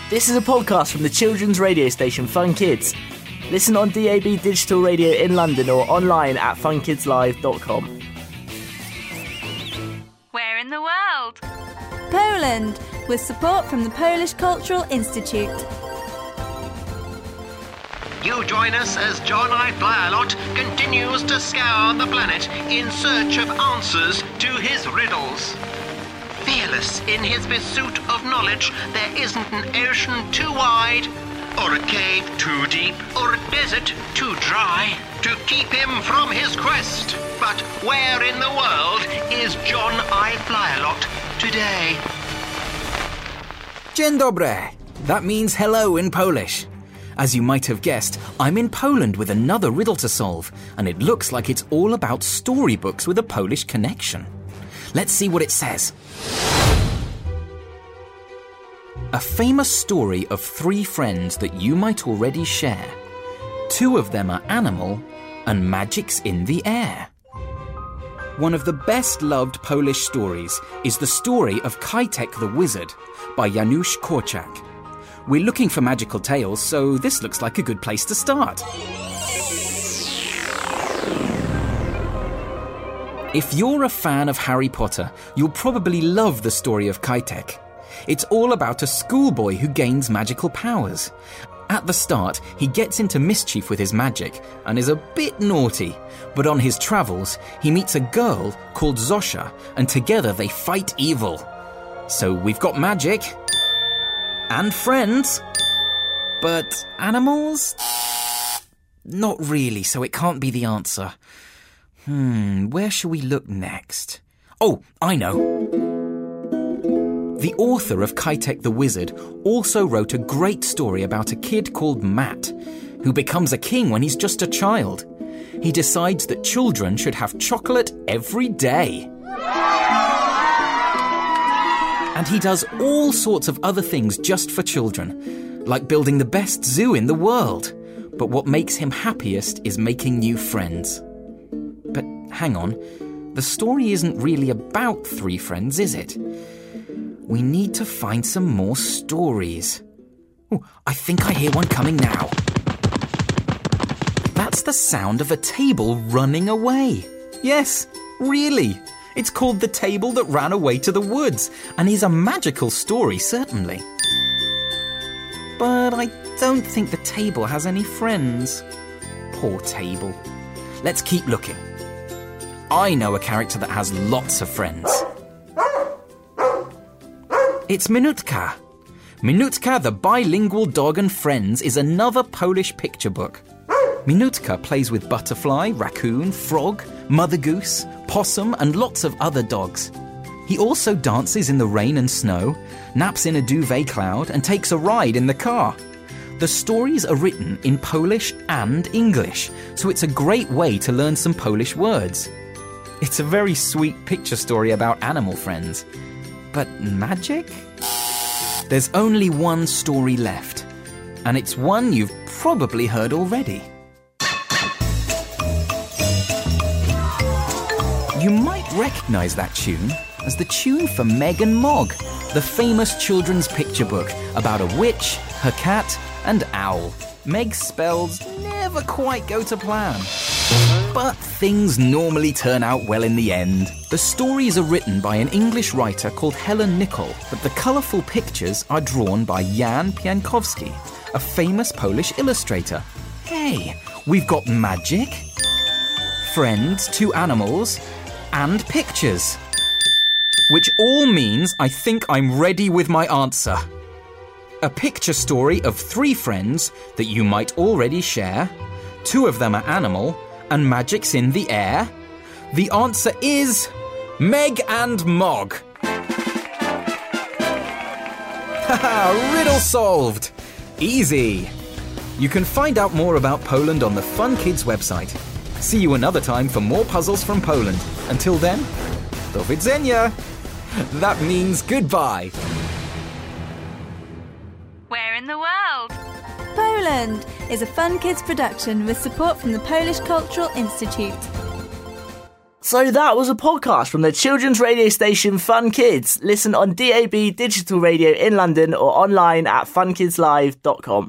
This is a podcast from the children's radio station Fun Kids. Listen on DAB Digital Radio in London or online at funkidslive.com. Where in the world? Poland, with support from the Polish Cultural Institute. You join us as John I. Fly-a-Lot continues to scour the planet in search of answers to his riddles. Fearless in his pursuit of knowledge, there isn't an ocean too wide, or a cave too deep, or a desert too dry to keep him from his quest. But where in the world is John I. Fly-a-Lot today? Dzień dobry. That means hello in Polish. As you might have guessed, I'm in Poland with another riddle to solve, and it looks like it's all about storybooks with a Polish connection. Let's see what it says. A famous story of 3 friends that you might already share. 2 of them are animal, and magic's in the air. One of the best-loved Polish stories is the story of Kajtek the Wizard by Janusz Korczak. We're looking for magical tales, so this looks like a good place to start. If you're a fan of Harry Potter, you'll probably love the story of Kajtek. It's all about a schoolboy who gains magical powers. At the start, he gets into mischief with his magic and is a bit naughty. But on his travels, he meets a girl called Zosia, and together they fight evil. So we've got magic and friends, but animals? Not really, so it can't be the answer. Where shall we look next? Oh, I know. The author of Kajtek the Wizard also wrote a great story about a kid called Matt, who becomes a king when he's just a child. He decides that children should have chocolate every day. And he does all sorts of other things just for children, like building the best zoo in the world. But what makes him happiest is making new friends. But hang on, the story isn't really about 3 friends, is it? We need to find some more stories. Oh, I think I hear one coming now. That's the sound of a table running away. Yes, really. It's called The Table That Ran Away to the Woods, and is a magical story, certainly. But I don't think the table has any friends. Poor table. Let's keep looking. I know a character that has lots of friends. It's Minutka. Minutka, the bilingual dog and friends, is another Polish picture book. Minutka plays with butterfly, raccoon, frog, mother goose, possum, and lots of other dogs. He also dances in the rain and snow, naps in a duvet cloud, and takes a ride in the car. The stories are written in Polish and English, so it's a great way to learn some Polish words. It's a very sweet picture story about animal friends. But magic? There's only one story left, and it's one you've probably heard already. You might recognise that tune as the tune for Meg and Mog, the famous children's picture book about a witch, her cat, and owl. Meg's spells never quite go to plan. But things normally turn out well in the end. The stories are written by an English writer called Helen Nicol, but the colourful pictures are drawn by Jan Piankowski, a famous Polish illustrator. Hey, we've got magic, friends, 2 animals, and pictures. Which all means I think I'm ready with my answer. A picture story of 3 friends that you might already share. 2 of them are animal, and magic's in the air. The answer is Meg and Mog. Haha, riddle solved. Easy. You can find out more about Poland on the Fun Kids website. See you another time for more puzzles from Poland. Until then, do widzenia. That means goodbye. Where in the world? Poland is a Fun Kids production with support from the Polish Cultural Institute. So that was a podcast from the children's radio station Fun Kids. Listen on DAB Digital Radio in London or online at funkidslive.com.